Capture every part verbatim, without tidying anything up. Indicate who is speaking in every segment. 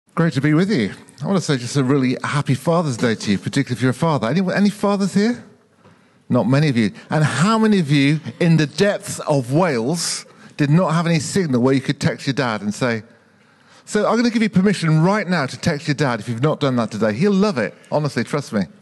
Speaker 1: Great to be with you. I want to say just a really happy Father's Day to you, particularly if you're a father. Any, any fathers here? Not many of you. And how many of you in the depths of Wales did not have any signal where you could text your dad and say, so I'm going to give you permission right now to text your dad if you've not done that today. He'll love it. Honestly, trust me.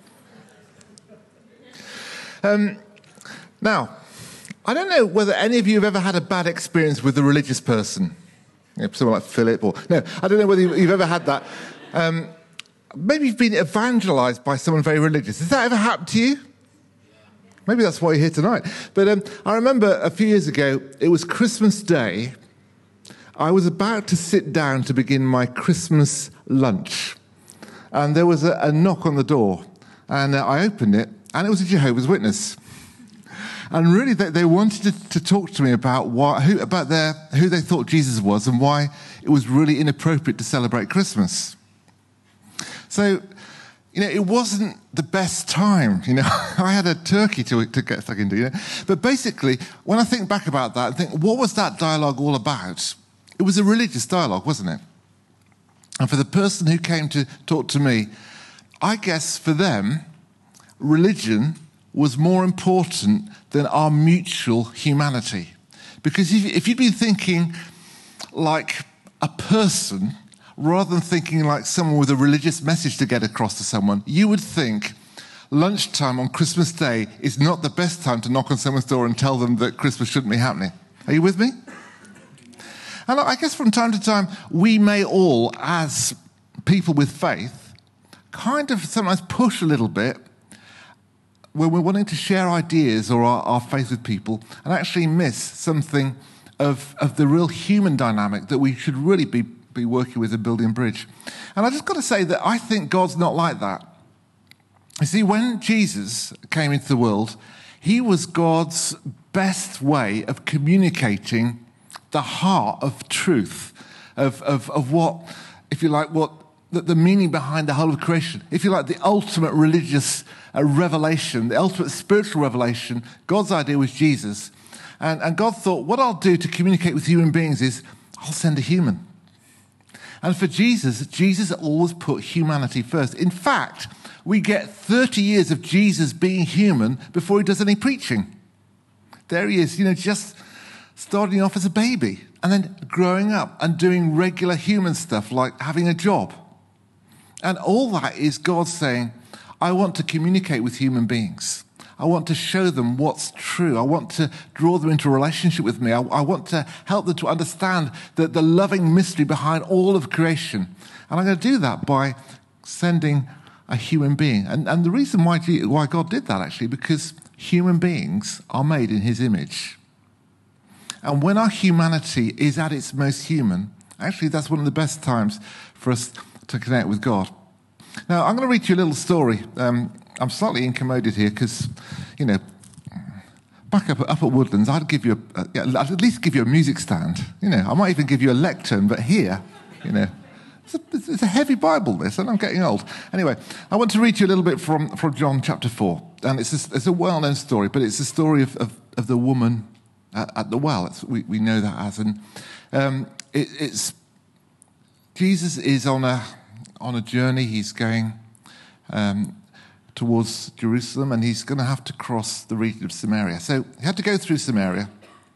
Speaker 1: Um, now, I don't know whether any of you have ever had a bad experience with a religious person. Someone like Philip, or no, I don't know whether you've ever had that. Um, maybe you've been evangelized by someone very religious. Has that ever happened to you? Maybe that's why you're here tonight. But um, I remember a few years ago, it was Christmas Day. I was about to sit down to begin my Christmas lunch. And there was a, a knock on the door. And uh, I opened it, and it was a Jehovah's Witness. And really, they, they wanted to, to talk to me about why, who, about their, who they thought Jesus was and why it was really inappropriate to celebrate Christmas. So, you know, it wasn't the best time. You know, I had a turkey to, to get stuck into. You know? But basically, when I think back about that, I think, what was that dialogue all about? It was a religious dialogue, wasn't it? And for the person who came to talk to me, I guess for them, religion was more important than our mutual humanity. Because if, if you'd been thinking like a person, rather than thinking like someone with a religious message to get across to someone, you would think lunchtime on Christmas Day is not the best time to knock on someone's door and tell them that Christmas shouldn't be happening. Are you with me? And I guess from time to time, we may all, as people with faith, kind of sometimes push a little bit when we're wanting to share ideas or our, our faith with people and actually miss something of, of the real human dynamic that we should really be, be working with and building a bridge. And I just got to say that I think God's not like that. You see, when Jesus came into the world, he was God's best way of communicating the heart of truth, of, of, of what, if you like, what the, the meaning behind the whole of creation. If you like, the ultimate religious uh, revelation, the ultimate spiritual revelation, God's idea was Jesus. And, and God thought, what I'll do to communicate with human beings is I'll send a human. And for Jesus, Jesus always put humanity first. In fact, we get thirty years of Jesus being human before he does any preaching. There he is, you know, just starting off as a baby and then growing up and doing regular human stuff like having a job. And all that is God saying, I want to communicate with human beings. I want to show them what's true. I want to draw them into a relationship with me. I, I want to help them to understand the, the loving mystery behind all of creation. And I'm going to do that by sending a human being. And, and the reason why, why God did that, actually, because human beings are made in his image. And when our humanity is at its most human, actually, that's one of the best times for us to connect with God. Now, I'm going to read you a little story. Um, I'm slightly incommoded here because, you know, back up, up at Woodlands, I'd give you, a, I'd at least give you a music stand. You know, I might even give you a lectern, but here, you know, it's a, it's a heavy Bible, this, and I'm getting old. Anyway, I want to read you a little bit from, from John chapter four. And it's a, it's a well-known story, but it's the story of, of, of the woman at, at the well. It's, we, we know that as. And um, it, it's Jesus is on a on a journey. He's going um, towards Jerusalem, and he's going to have to cross the region of Samaria. So he had to go through Samaria.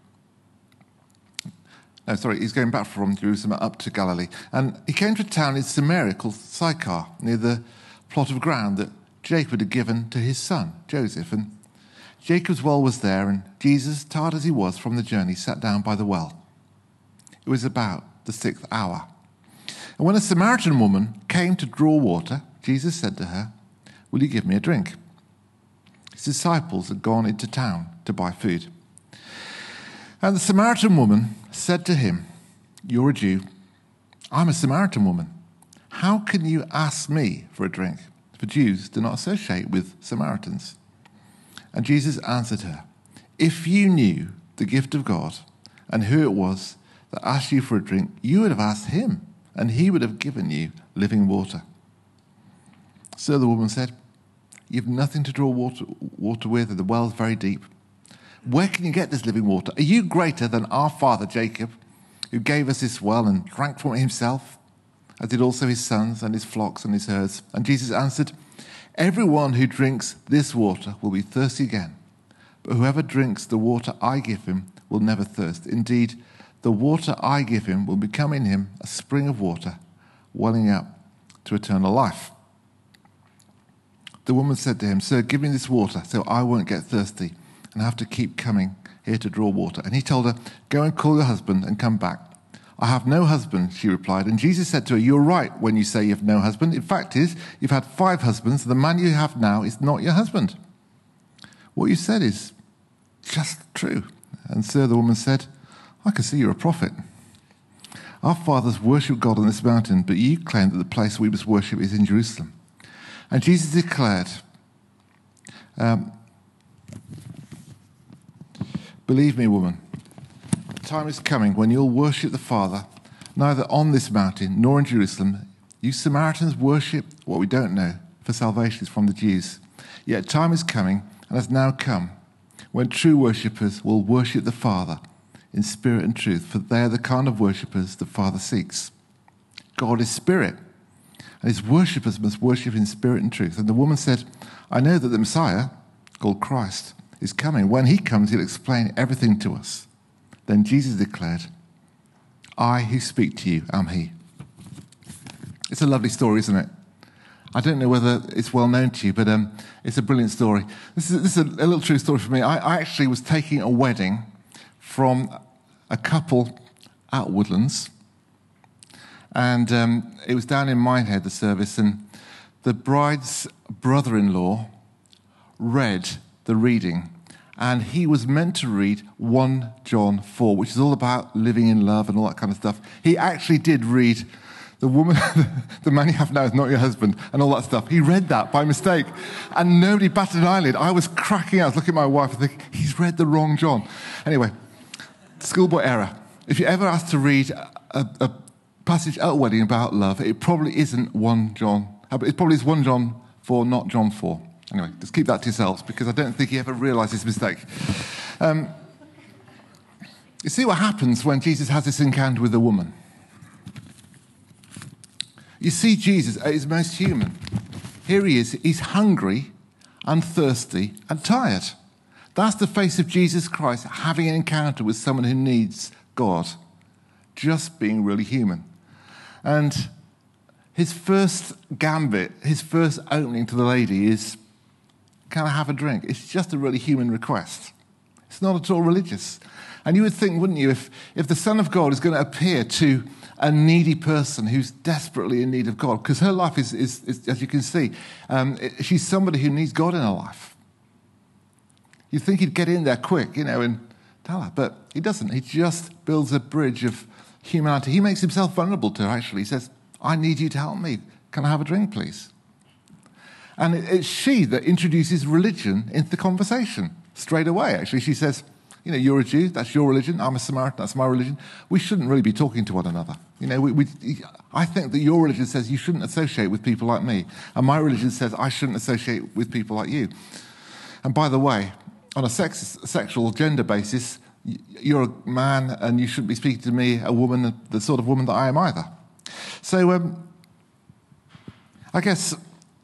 Speaker 1: No, sorry, he's going back from Jerusalem up to Galilee. And he came to a town in Samaria called Sychar, near the plot of ground that Jacob had given to his son, Joseph. And Jacob's well was there, and Jesus, tired as he was from the journey, sat down by the well. It was about the sixth hour. And when a Samaritan woman came to draw water, Jesus said to her, "Will you give me a drink?" His disciples had gone into town to buy food. And the Samaritan woman said to him, "You're a Jew. I'm a Samaritan woman. How can you ask me for a drink?" For Jews do not associate with Samaritans. And Jesus answered her, "If you knew the gift of God and who it was that asked you for a drink, you would have asked him, and he would have given you living water." So the woman said, "You've nothing to draw water, water with, and the well is very deep. Where can you get this living water? Are you greater than our father Jacob, who gave us this well and drank from it himself, as did also his sons and his flocks and his herds. And Jesus answered, everyone who drinks this water will be thirsty again. But whoever drinks the water I give him will never thirst. Indeed, the water I give him will become in him a spring of water, welling up to eternal life. The woman said to him, Sir, give me this water so I won't get thirsty and have to keep coming here to draw water. And he told her, Go and call your husband and come back. I have no husband, she replied. And Jesus said to her, You're right when you say you have no husband. In fact is, you've had five husbands. The man you have now is not your husband. What you said is just true. And sir, the woman said, I can see you're a prophet. Our fathers worshipped God on this mountain, but you claim that the place we must worship is in Jerusalem. And Jesus declared, um, Believe me, woman, the time is coming when you'll worship the Father, neither on this mountain nor in Jerusalem. You Samaritans worship what we don't know, for salvation is from the Jews. Yet time is coming, and has now come, when true worshippers will worship the Father in spirit and truth, for they are the kind of worshippers the Father seeks. God is spirit, and his worshippers must worship in spirit and truth. And the woman said, I know that the Messiah, called Christ, is coming. When he comes, he'll explain everything to us. Then Jesus declared, I who speak to you am he. It's a lovely story, isn't it? I don't know whether it's well known to you, but um, it's a brilliant story. This is, this is a, a little true story for me. I, I actually was taking a wedding from a couple at Woodlands, and um, it was down in Minehead, the service, and the bride's brother-in-law read the reading, and he was meant to read First John four, which is all about living in love and all that kind of stuff. He actually did read the woman, the man you have now is not your husband, and all that stuff. He read that by mistake, and nobody batted an eyelid. I was cracking out. I was looking at my wife and thinking, he's read the wrong John. Anyway, schoolboy error. If you're ever asked to read a, a passage at a wedding about love, it probably isn't First John. It probably is First John four, not John four. Anyway, just keep that to yourselves, because I don't think he ever realised his mistake. Um, you see what happens when Jesus has this encounter with a woman. You see Jesus at his most human. Here he is. He's hungry and thirsty and tired. That's the face of Jesus Christ, having an encounter with someone who needs God, just being really human. And his first gambit, his first opening to the lady is, can I have a drink? It's just a really human request. It's not at all religious. And you would think, wouldn't you, if, if the Son of God is going to appear to a needy person who's desperately in need of God, because her life is, is, is as you can see, um, it, she's somebody who needs God in her life. You'd think he'd get in there quick, you know, and tell her, but he doesn't. He just builds a bridge of humanity. He makes himself vulnerable to her, actually. He says, I need you to help me. Can I have a drink, please? And it, it's she that introduces religion into the conversation straight away, actually. She says, you know, you're a Jew, that's your religion. I'm a Samaritan, that's my religion. We shouldn't really be talking to one another. You know, we, we, I think that your religion says you shouldn't associate with people like me. And my religion says I shouldn't associate with people like you. And by the way, on a sex, sexual gender basis, you're a man and you shouldn't be speaking to me, a woman, the sort of woman that I am either. So um, I guess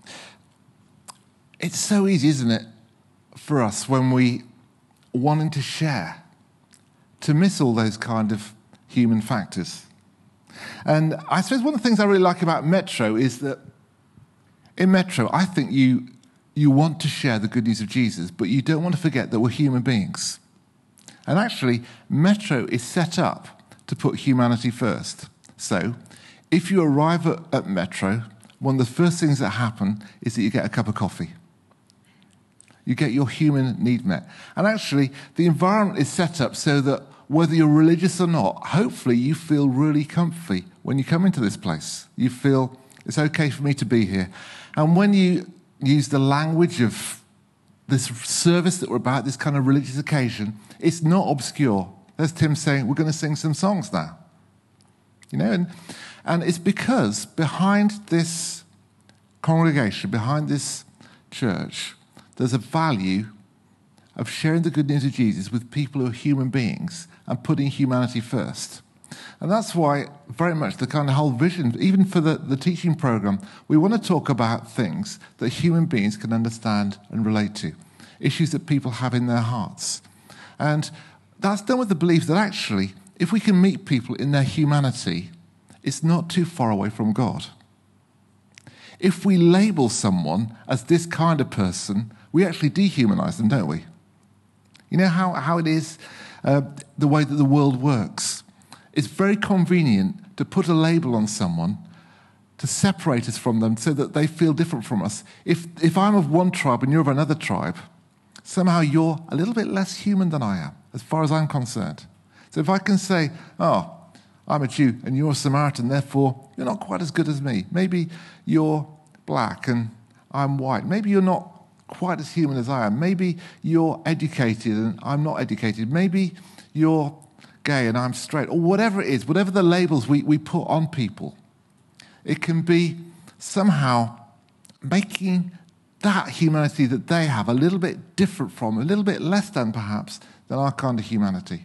Speaker 1: it's so easy, isn't it, for us when we wanting to share, to miss all those kind of human factors. And I suppose one of the things I really like about Metro is that in Metro, I think you you want to share the good news of Jesus, but you don't want to forget that we're human beings. And actually, Metro is set up to put humanity first. So, if you arrive at, at Metro, one of the first things that happen is that you get a cup of coffee. You get your human need met. And actually, the environment is set up so that whether you're religious or not, hopefully you feel really comfy when you come into this place. You feel, it's okay for me to be here. And when you use the language of this service that we're about, this kind of religious occasion, it's not obscure. There's Tim saying, we're going to sing some songs now. You know, and, and it's because behind this congregation, behind this church, there's a value of sharing the good news of Jesus with people who are human beings and putting humanity first. And that's why very much the kind of whole vision, even for the, the teaching program, we want to talk about things that human beings can understand and relate to, issues that people have in their hearts. And that's done with the belief that actually, if we can meet people in their humanity, it's not too far away from God. If we label someone as this kind of person, we actually dehumanize them, don't we? You know how, how it is, uh, the way that the world works. It's very convenient to put a label on someone to separate us from them so that they feel different from us. If, if I'm of one tribe and you're of another tribe, somehow you're a little bit less human than I am, as far as I'm concerned. So if I can say, oh, I'm a Jew and you're a Samaritan, therefore you're not quite as good as me. Maybe you're black and I'm white. Maybe you're not quite as human as I am. Maybe you're educated and I'm not educated. Maybe you're gay and I'm straight, or whatever it is, whatever the labels we, we put on people, it can be somehow making that humanity that they have a little bit different from, a little bit less than perhaps, than our kind of humanity.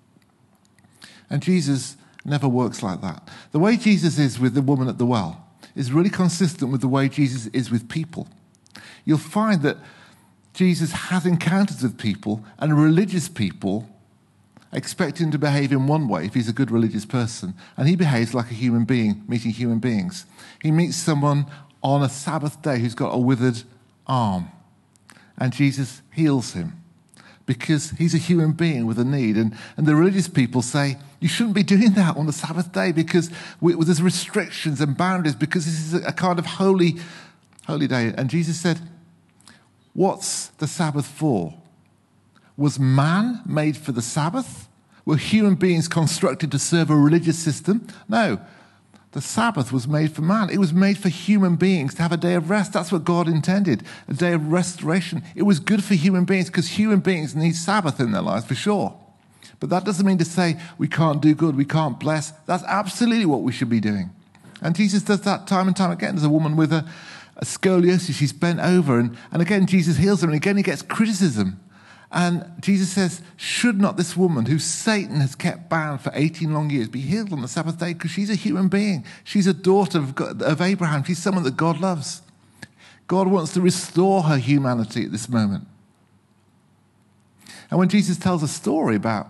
Speaker 1: And Jesus never works like that. The way Jesus is with the woman at the well is really consistent with the way Jesus is with people. You'll find that Jesus has encounters with people, and religious people expect him to behave in one way if he's a good religious person, and he behaves like a human being, meeting human beings. He meets someone on a Sabbath day who's got a withered arm, and Jesus heals him because he's a human being with a need. And, and the religious people say, you shouldn't be doing that on the Sabbath day because we, well, there's restrictions and boundaries because this is a, a kind of holy, holy day. And Jesus said, what's the Sabbath for? Was man made for the Sabbath? Were human beings constructed to serve a religious system? No. The Sabbath was made for man. It was made for human beings to have a day of rest. That's what God intended, a day of restoration. It was good for human beings because human beings need Sabbath in their lives, for sure. But that doesn't mean to say we can't do good, we can't bless. That's absolutely what we should be doing. And Jesus does that time and time again. There's a woman with a, a scoliosis. She's bent over. And, and again, Jesus heals her. And again, he gets criticism. And Jesus says, should not this woman, who Satan has kept bound for eighteen long years, be healed on the Sabbath day? Because she's a human being. She's a daughter of, God, of Abraham. She's someone that God loves. God wants to restore her humanity at this moment. And when Jesus tells a story about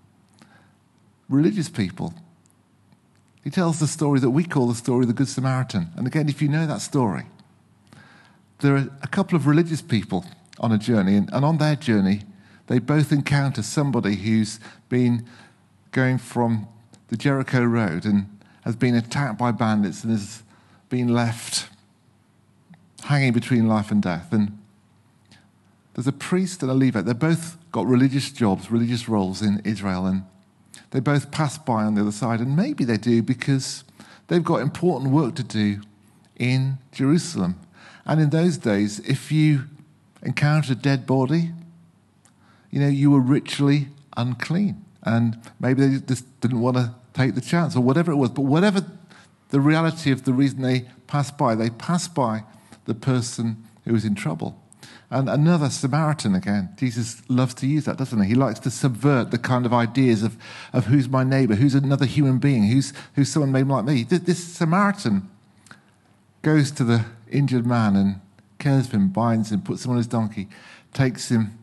Speaker 1: religious people, he tells the story that we call the story of the Good Samaritan. And again, if you know that story, there are a couple of religious people on a journey, and, and on their journey, they both encounter somebody who's been going from the Jericho Road and has been attacked by bandits and has been left hanging between life and death. And there's a priest and a Levite. They've both got religious jobs, religious roles in Israel, and they both pass by on the other side. And maybe they do because they've got important work to do in Jerusalem. And in those days, if you encountered a dead body, you know, you were ritually unclean. And maybe they just didn't want to take the chance or whatever it was. But whatever the reality of the reason they passed by, they passed by the person who was in trouble. And another Samaritan again. Jesus loves to use that, doesn't he? He likes to subvert the kind of ideas of, of who's my neighbor, who's another human being, who's, who's someone maybe like me. This, this Samaritan goes to the injured man and cares for him, binds him, puts him on his donkey, takes him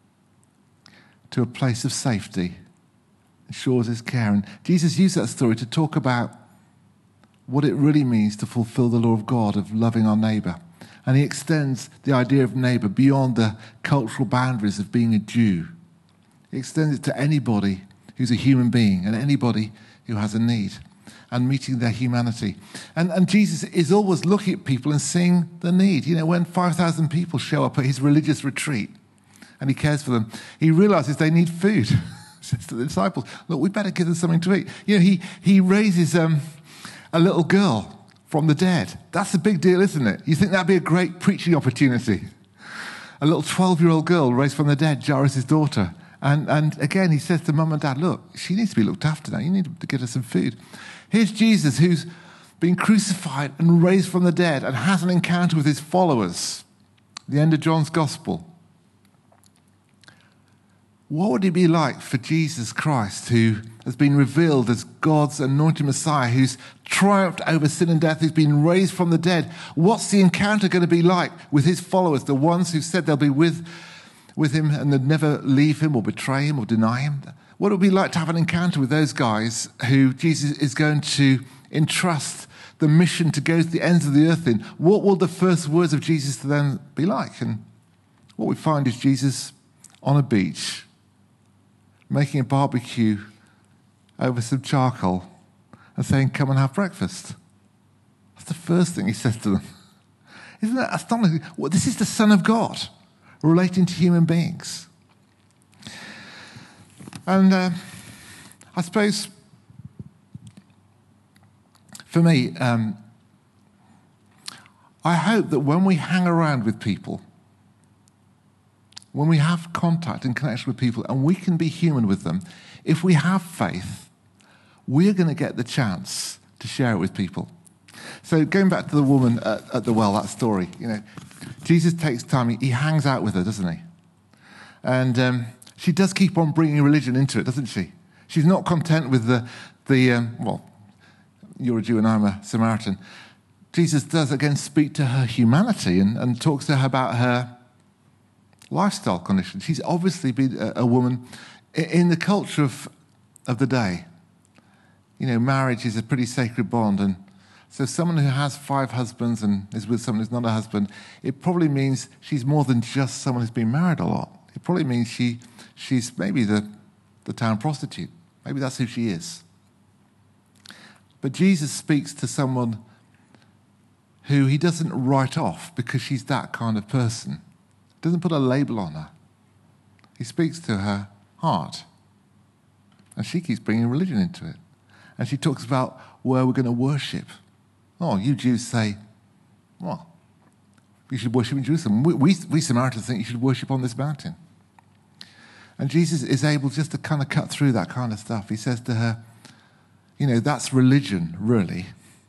Speaker 1: to a place of safety, ensures his care. And Jesus used that story to talk about what it really means to fulfill the law of God of loving our neighbor. And he extends the idea of neighbor beyond the cultural boundaries of being a Jew. He extends it to anybody who's a human being and anybody who has a need, and meeting their humanity. And, and Jesus is always looking at people and seeing the need. You know, when five thousand people show up at his religious retreat and he cares for them, he realizes they need food. He says to the disciples, look, we better give them something to eat. You know, he, he raises um, a little girl from the dead. That's a big deal, isn't it? You think that'd be a great preaching opportunity? A little twelve-year-old girl raised from the dead, Jairus' daughter. And, and again, he says to mum and dad, look, she needs to be looked after now. You need to get her some food. Here's Jesus, who's been crucified and raised from the dead and has an encounter with his followers. The end of John's Gospel. what would it be like for Jesus Christ, who has been revealed as God's anointed Messiah, who's triumphed over sin and death, who's been raised from the dead? What's the encounter going to be like with his followers, the ones who said they'll be with, with him and they'd never leave him or betray him or deny him? What would it be like to have an encounter with those guys who Jesus is going to entrust the mission to go to the ends of the earth in? What will the first words of Jesus to them be like? And what we find is Jesus on a beach, making a barbecue over some charcoal and saying, come and have breakfast. That's the first thing he says to them. Isn't that astonishing? Well, this is the Son of God relating to human beings. And uh, I suppose for me, um, I hope that when we hang around with people, when we have contact and connection with people and we can be human with them, if we have faith, we're going to get the chance to share it with people. So going back to the woman at, at the well, that story, you know, Jesus takes time, he, he hangs out with her, doesn't he? And um, she does keep on bringing religion into it, doesn't she? She's not content with the, the um, well, you're a Jew and I'm a Samaritan. Jesus does again speak to her humanity and, and talks to her about her lifestyle conditions. She's obviously been a, a woman in the culture of, of the day. You know, marriage is a pretty sacred bond, and so someone who has five husbands and is with someone who's not a husband, it probably means she's more than just someone who's been married a lot. It probably means she she's maybe the, the town prostitute. Maybe that's who she is. But Jesus speaks to someone who he doesn't write off because she's that kind of person. Doesn't put a label on her. He speaks to her heart. And she keeps bringing religion into it. And she talks about where we're going to worship. Oh, you Jews say, well, you should worship in Jerusalem. We, we, we Samaritans think you should worship on this mountain. And Jesus is able just to kind of cut through that kind of stuff. He says to her, you know, that's religion, really.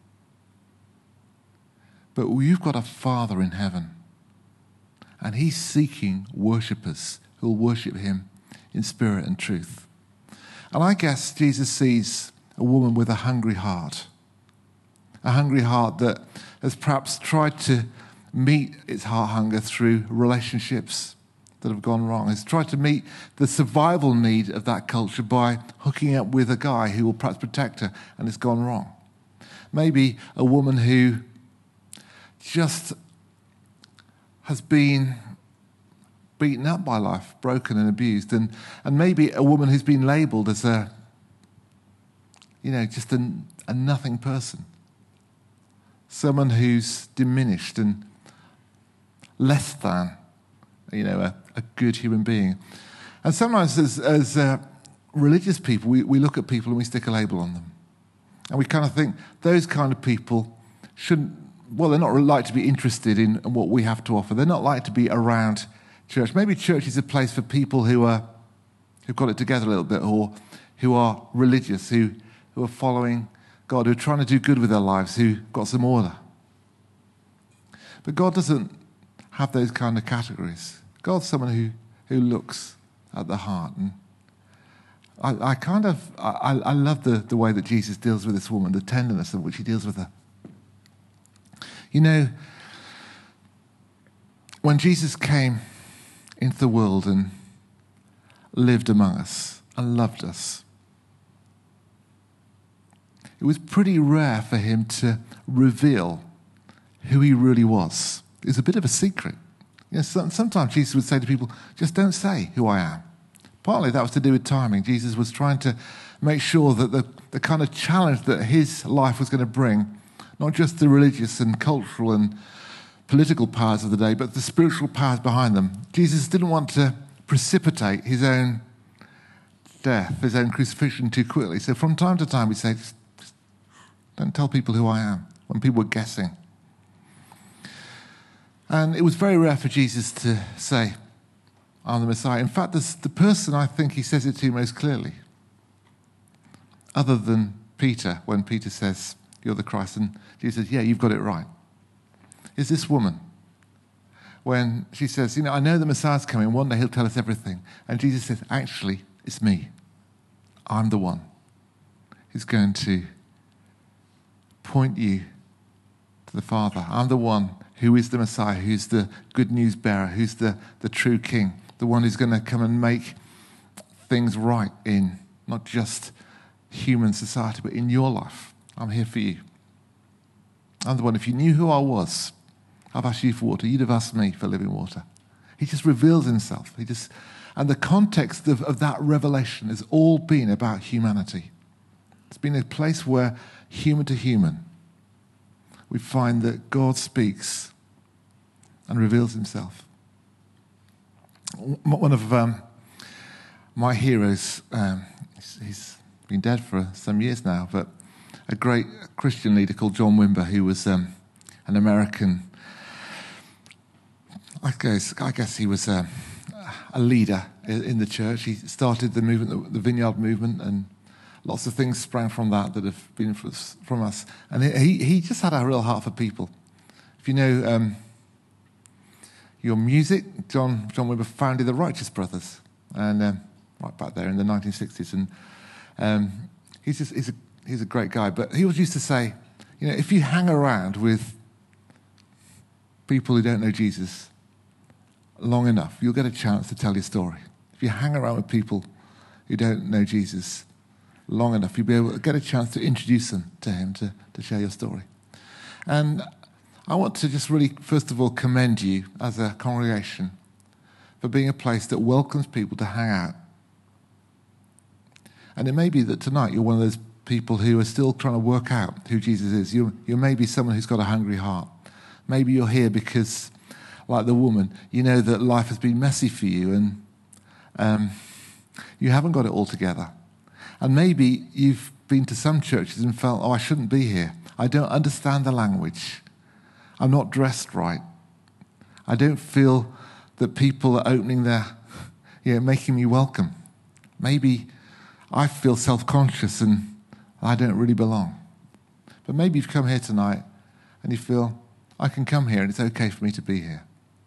Speaker 1: But you've got a Father in heaven. And he's seeking worshippers who will worship him in spirit and truth. And I guess Jesus sees a woman with a hungry heart. A hungry heart that has perhaps tried to meet its heart hunger through relationships that have gone wrong. Has tried to meet the survival need of that culture by hooking up with a guy who will perhaps protect her, and it's gone wrong. Maybe a woman who just has been beaten up by life, broken and abused, and, and maybe a woman who's been labelled as a, you know, just a, a nothing person. Someone who's diminished and less than, you know, a, a good human being. And sometimes as, as uh, religious people, we, we look at people and we stick a label on them. And we kind of think those kind of people shouldn't, well, they're not like to be interested in what we have to offer. They're not like to be around church. Maybe church is a place for people who are, who've got it together a little bit, or who are religious, who, who are following God, who are trying to do good with their lives, who've got some order. But God doesn't have those kind of categories. God's someone who, who looks at the heart. And I, I kind of, I, I love the, the way that Jesus deals with this woman, the tenderness in which he deals with her. You know, when Jesus came into the world and lived among us and loved us, it was pretty rare for him to reveal who he really was. It was a bit of a secret. You know, sometimes Jesus would say to people, just don't say who I am. Partly that was to do with timing. Jesus was trying to make sure that the, the kind of challenge that his life was going to bring, not just the religious and cultural and political powers of the day, but the spiritual powers behind them. Jesus didn't want to precipitate his own death, his own crucifixion too quickly. So from time to time he'd say, just, just don't tell people who I am, when people were guessing. And it was very rare for Jesus to say, I'm the Messiah. In fact, this, the person I think he says it to most clearly, other than Peter, when Peter says, you're the Christ, and Jesus says, yeah, you've got it right, is this woman. when she says, you know, I know the Messiah's coming, one day he'll tell us everything. And Jesus says, actually, it's me. I'm the one who's going to point you to the Father. I'm the one who is the Messiah, who's the good news bearer, who's the, the true king, the one who's going to come and make things right in not just human society, but in your life. I'm here for you. I'm the one, if you knew who I was, I've asked you for water, you'd have asked me for living water. He just reveals himself. He just, and the context of, of that revelation has all been about humanity. It's been a place where, human to human, we find that God speaks and reveals himself. One of um, my heroes, um, he's, he's been dead for some years now, but a great Christian leader called John Wimber, who was um, an American, I guess, I guess he was a, a leader in the church. He started the movement, the Vineyard movement, and lots of things sprang from that that have been from us. And he, he just had a real heart for people. If you know um, your music, John John Wimber founded the Righteous Brothers, and um, right back there in the nineteen sixties. And um, he's just he's a he's a great guy. But he always used to say, you know, if you hang around with people who don't know Jesus long enough, you'll get a chance to tell your story. If you hang around with people who don't know Jesus long enough, you'll be able to get a chance to introduce them to him, to, to share your story. And I want to just really, first of all, commend you as a congregation for being a place that welcomes people to hang out. And it may be that tonight you're one of those people who are still trying to work out who Jesus is. You you may be someone who's got a hungry heart. Maybe you're here because, like the woman, you know that life has been messy for you and um, you haven't got it all together. And maybe you've been to some churches and felt, oh, I shouldn't be here. I don't understand the language. I'm not dressed right. I don't feel that people are opening their, you know, making me welcome. Maybe I feel self-conscious and I don't really belong. But maybe you've come here tonight and you feel, I can come here and it's okay for me to be here.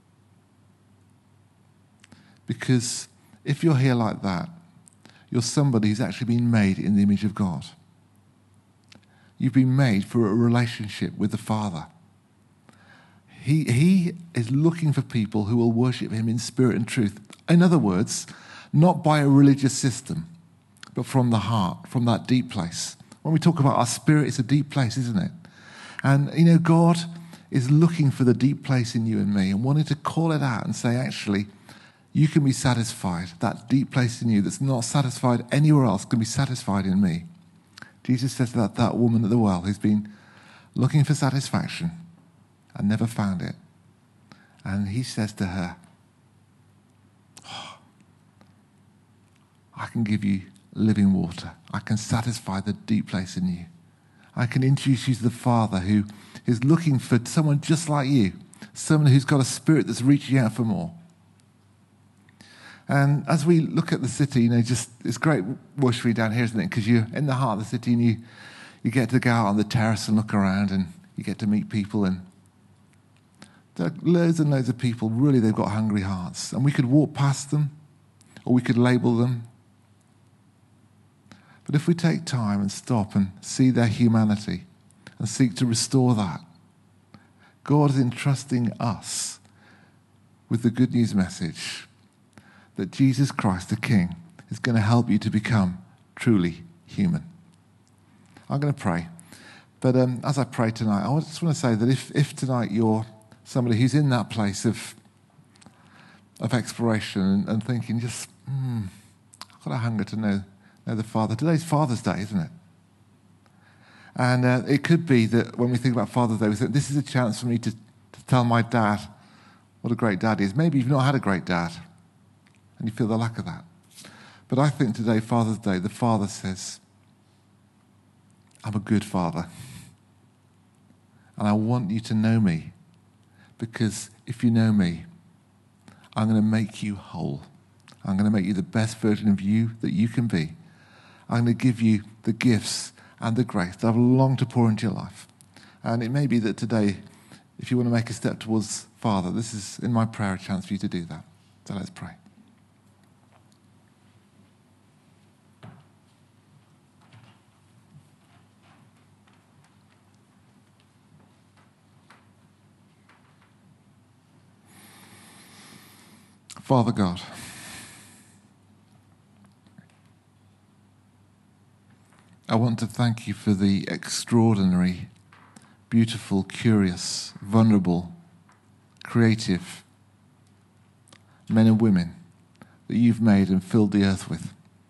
Speaker 1: Because if you're here like that, you're somebody who's actually been made in the image of God. You've been made for a relationship with the Father. He, he is looking for people who will worship him in spirit and truth. In other words, not by a religious system, but from the heart, from that deep place. When we talk about our spirit, it's a deep place, isn't it? And, you know, God is looking for the deep place in you and me and wanting to call it out and say, actually, you can be satisfied. That deep place in you that's not satisfied anywhere else can be satisfied in me. Jesus says that that woman at the well who's been looking for satisfaction and never found it. And he says to her, oh, I can give you living water. I can satisfy the deep place in you. I can introduce you to the Father who is looking for someone just like you, someone who's got a spirit that's reaching out for more. And as we look at the city, you know, just it's great worshiping down here, isn't it? Because you're in the heart of the city and you, you get to go out on the terrace and look around and you get to meet people. And there are loads and loads of people, really, they've got hungry hearts. And we could walk past them or we could label them. But if we take time and stop and see their humanity and seek to restore that, God is entrusting us with the good news message that Jesus Christ, the King, is going to help you to become truly human. I'm going to pray. But um, as I pray tonight, I just want to say that if, if tonight you're somebody who's in that place of, of exploration and, and thinking just, hmm, I've got a hunger to know Know the Father. Today's Father's Day, isn't it? And uh, it could be that when we think about Father's Day, we think this is a chance for me to, to tell my dad what a great dad he is. Maybe you've not had a great dad and you feel the lack of that. But I think today, Father's Day, the Father says, I'm a good Father. And I want you to know me, because if you know me, I'm going to make you whole. I'm going to make you the best version of you that you can be. I'm going to give you the gifts and the grace that I've longed to pour into your life. And it may be that today, if you want to make a step towards Father, this is in my prayer a chance for you to do that. So let's pray. Father God, I want to thank you for the extraordinary, beautiful, curious, vulnerable, creative men and women that you've made and filled the earth with.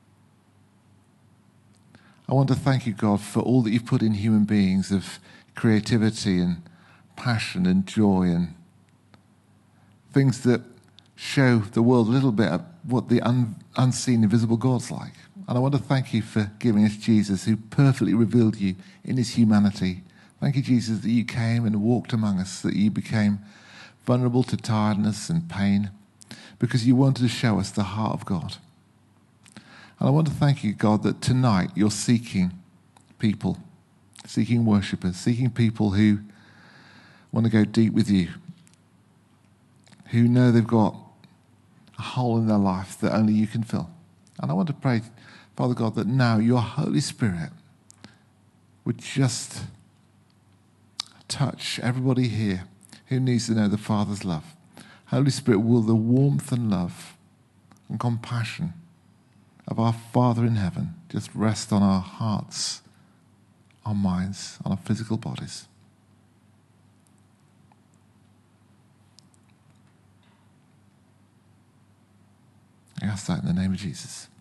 Speaker 1: I want to thank you, God, for all that you've put in human beings of creativity and passion and joy and things that show the world a little bit of what the un- unseen, invisible God's like. And I want to thank you for giving us Jesus, who perfectly revealed you in his humanity. Thank you, Jesus, that you came and walked among us, that you became vulnerable to tiredness and pain, because you wanted to show us the heart of God. And I want to thank you, God, that tonight you're seeking people, seeking worshippers, seeking people who want to go deep with you, who know they've got a hole in their life that only you can fill. And I want to pray, Father God, that now your Holy Spirit would just touch everybody here who needs to know the Father's love. Holy Spirit, will the warmth and love and compassion of our Father in heaven just rest on our hearts, our minds, on our physical bodies. I ask that in the name of Jesus.